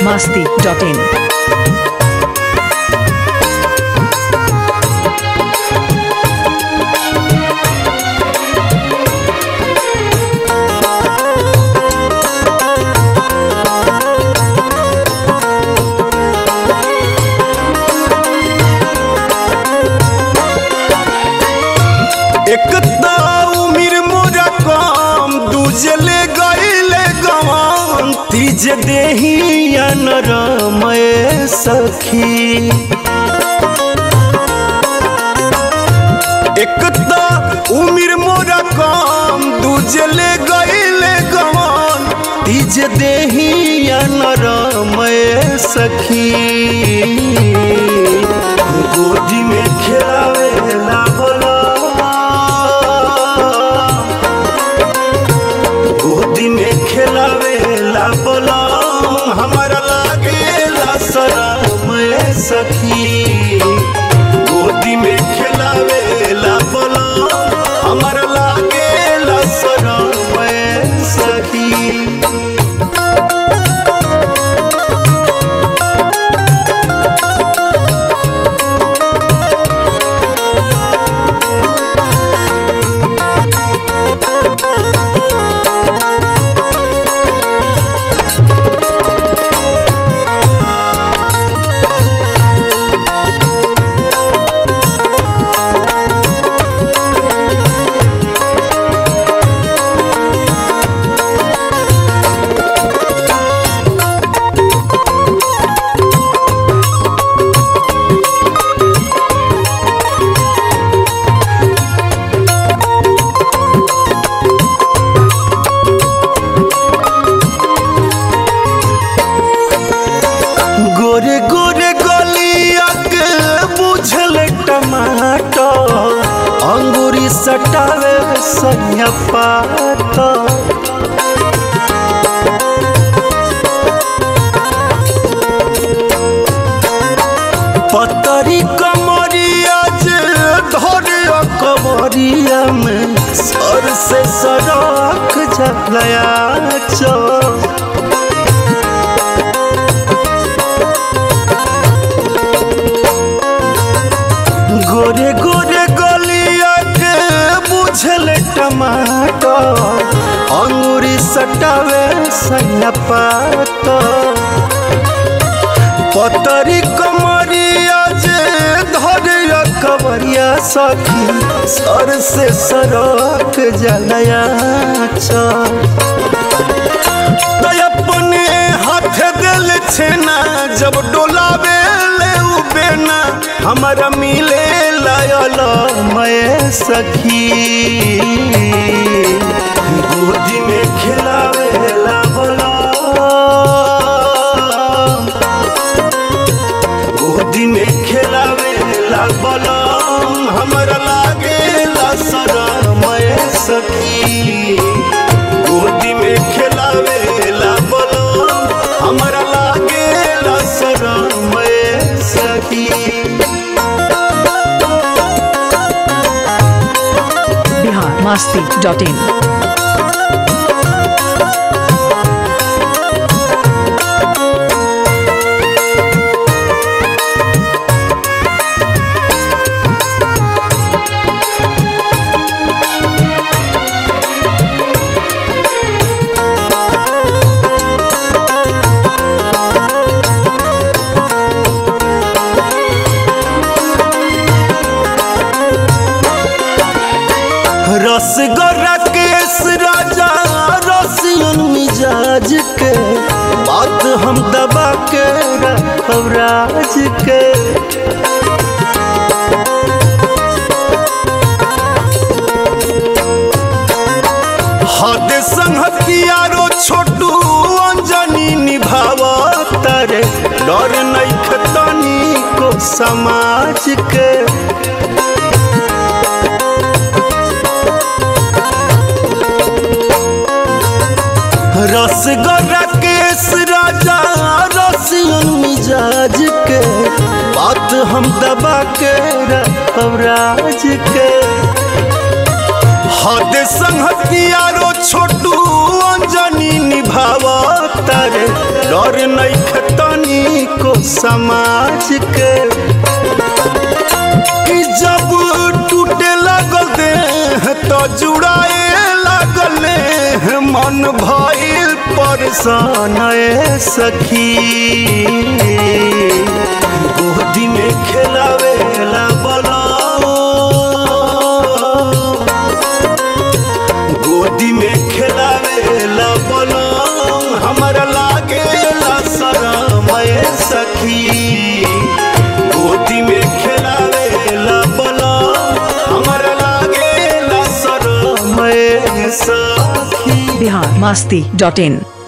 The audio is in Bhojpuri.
biharmasti.in एक उमिर मोरा काम दूजले गईले गवान तीज देहिया नरमय सखी। एक उमिर मोरा काम दूजले गईले गवान तीज देहिया नरमय सखी। गोदी में खिलावेला बोला खेलावेला बोला हमारा लागेला शरमय सखी। गोदी में खेलावेला बोला हमारा लागेला शरमय सखी। गोरे गोरे गलिया के बुझल टमाटर अंगूरी सटावे सैया पात। पतरी कमरिया जे धरे कमरिया में सर से सरक जलया चो। गोरे गोरे गलिया के बुझल टमाटर अंगूरी सटावे सैया पात। पतरी कमरिया जे धरे कमरिया सखी सर से सरक जलया च। अपने हाथ दिल छेना जब डोलावे ले बेना हमारा मिले लायल मैं सखी। गोदी में खिलावेला बोला गोदी में खिलावेला बोला हमारा लागेला शरमय सखी। गोदी में खिलावेला बोला हमारा लागेला शरमय सखी। biharmasti.in रसगोरा केस राजा रसियन मिजाज के बात हम दबा के रखब राज के। हद संगतियारो छोटू अंजनी निभावा तारे डर नइखे तनी को समाज के। रसगोरा केस राजा रसियन मिजाज के बात हम दबा के रखब राज के। हद संगतियारो छोटू अंजनी निभावा कहता रे डर नहीं खतनी को समाज के कि जब टूटे लगल देह तो जुड़ाए लगल मन भइल परेशान सखी गोदी में खेलावेला बोला गोदी में खेलावेला बोला हमरा लागेला शरम सखी गोदी में खेलावेला बोला हमरा लागेला शरम सखी। biharmasti.in